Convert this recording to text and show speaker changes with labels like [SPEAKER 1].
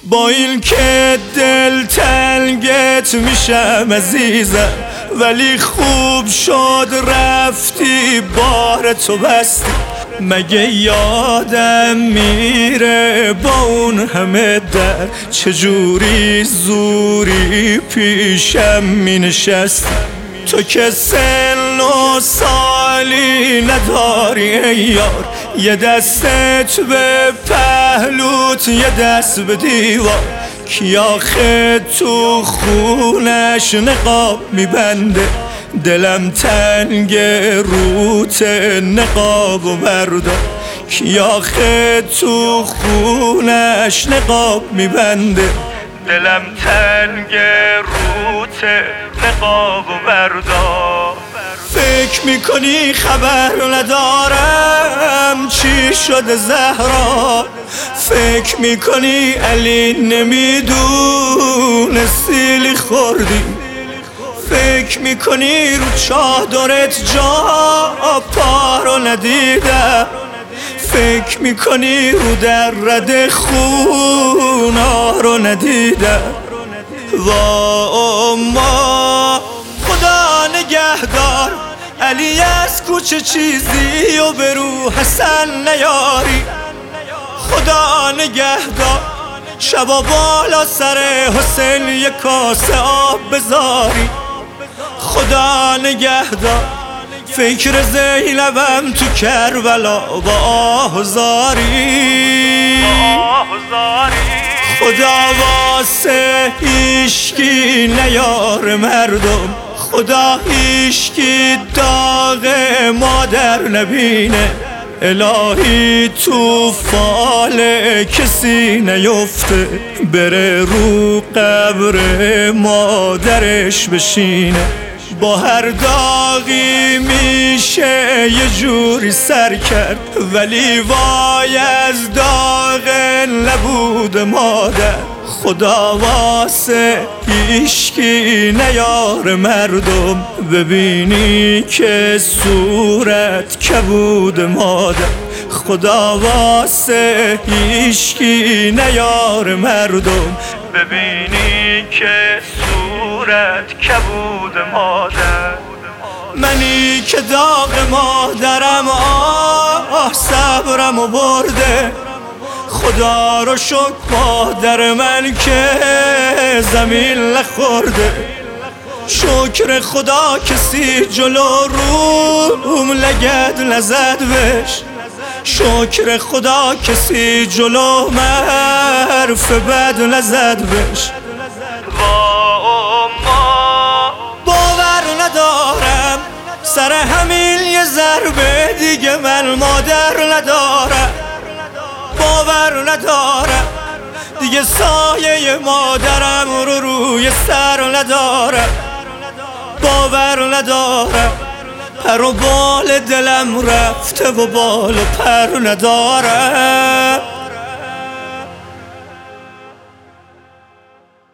[SPEAKER 1] با این که دل تنگت میشم عزیزم، ولی خوب شد رفتی بار تو بستی. مگه یادم میره با اون همه در چجوری زوری پیشم می نشستی. تو که سن و سالی نداری ای یار، یه دستت به پهلوت یه دست به دیوار. کی آخه تو خونش نقاب میبنده، دلم تنگ روت نقاب و بردار. کی آخه تو خونش نقاب میبنده، دلم تنگ روت نقاب و بردار. فکر میکنی خبر ندارم چی شده زهرا، فکر میکنی علی نمیدونه سیلی خوردی، فکر میکنی رو چادرت جا پا رو ندیدم، فکر میکنی رو در رد خونا رو ندیدم. وا ما خدا نگهدار، علی از کوچه چیزی و به رو حسن نیاری. خدا نگهدار شبا بالا سر حسین یک کاسه آب بذاری. خدا نگهدار فکر زینبم تو کربلا با آهزاری. خدا واسه هیشکی نیار مردم، خدا هیشکی داغ مادر نبینه. الهی تو فال کسی نیفته، بره رو قبر مادرش بشینه. با هر داغی میشه یه جوری سر کرد، ولی وای از داغ نبود مادر. خدا واسه هیشکی نیار مردم، ببینی که صورت کبود مادر. خدا واسه هیشکی نیار مردم، ببینی که صورت کبود مادر. منی که داغ مادرم صبرم و برده، خدا رو شکر مادر من که زمین نخورده. شکر خدا کسی جلو روم لگد نزد بش، شکر خدا کسی جلو حرف بد نزد بش. باور ندارم سر همین یه ضربه دیگه من مادر ندارم. باور ندارم دیگه سایه مادرم رو روی سر ندارم. باور ندارم پر و بال دلم رفته و بال و پر ندارم.